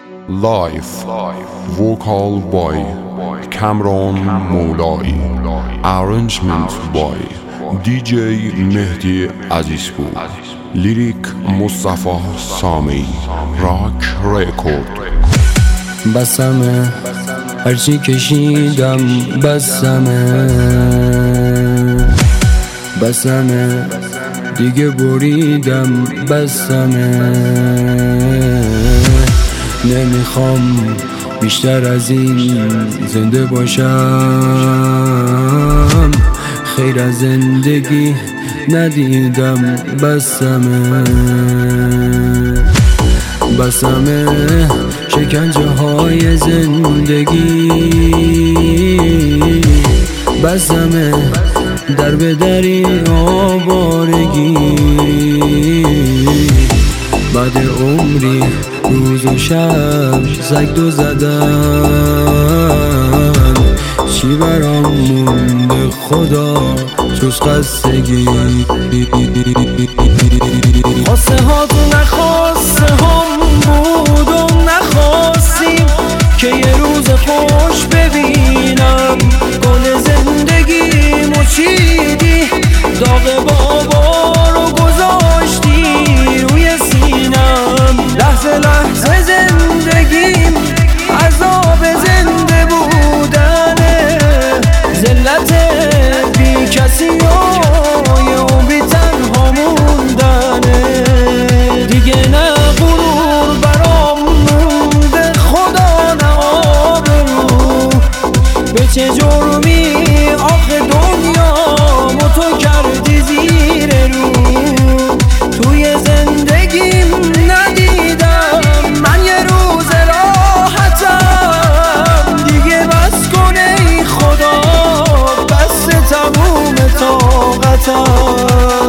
Live vocal by Kamran Moulai, arrangement by DJ Mehdi Azizpur, lyric Mustafa Sami, Rock Record. بسمه هرچی کشیدم بسمه دیگه بریدم بسمه نمیخوام بیشتر از این زنده باشم، خیر از زندگی ندیدم بسمه شکنجه های زندگی بسمه در به دری آوارگی بعد عمری روز و شب زگدو زدن چی برام مونده خدا جز خستگی خواسته ها تو نخواسته هم بود و نخواستیم که یه روز خوش ببینم گل زندگیمو چیدی داغ بابا رو گذاشتی روی سینم لحظه لحظه زندگیم عذاب زنده بودنه ذلت بی کسی و بی تنها موندنه دیگه نه غرور برام مونده خدا نه آبرو به چه جرمی آخه دنیامو تو کردی زیر رو توی زندگیم ندیدم من یه روز راحتم دیگه بس کنه ای خدا بس تموم طاقتم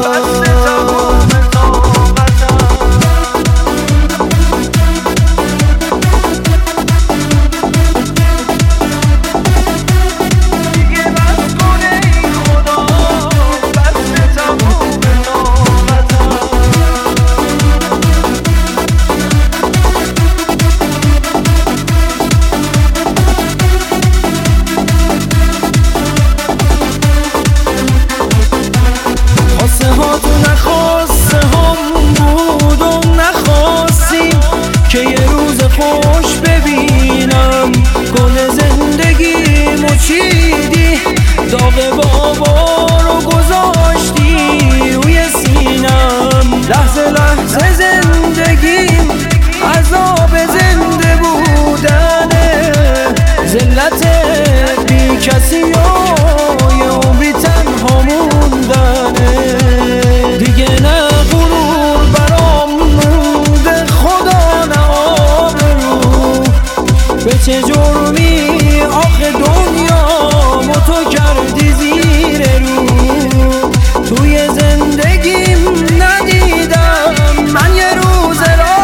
نخواسته هم بود و نخواستیم که یه روز خوش ببینم گل زندگیمو چیدی داغ بابا رو گذاشتی روی سینم لحظه لحظه زندگیم عذاب زنده بودنه ذلت بی کسی و بی تنها موندنه دیگه نه غرور برام مونده خدا نه آبرو به چه جرمی آخه دنیامو تو کردی زیر رو توی زندگیم ندیدم من یه روز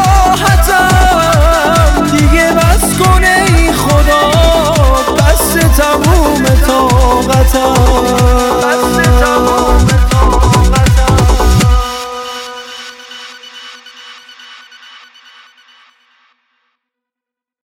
راحتم دیگه بس کنه ای خدا بس تموم طاقتم